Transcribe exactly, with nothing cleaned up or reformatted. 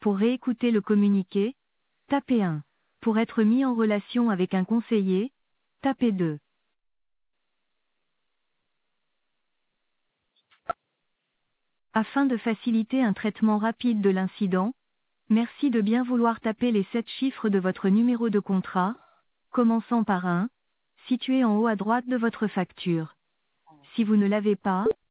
Pour réécouter le communiqué, tapez un. Pour être mis en relation avec un conseiller, tapez deux. Afin de faciliter un traitement rapide de l'incident, merci de bien vouloir taper les sept chiffres de votre numéro de contrat, commençant par un, situé en haut à droite de votre facture. Si vous ne l'avez pas,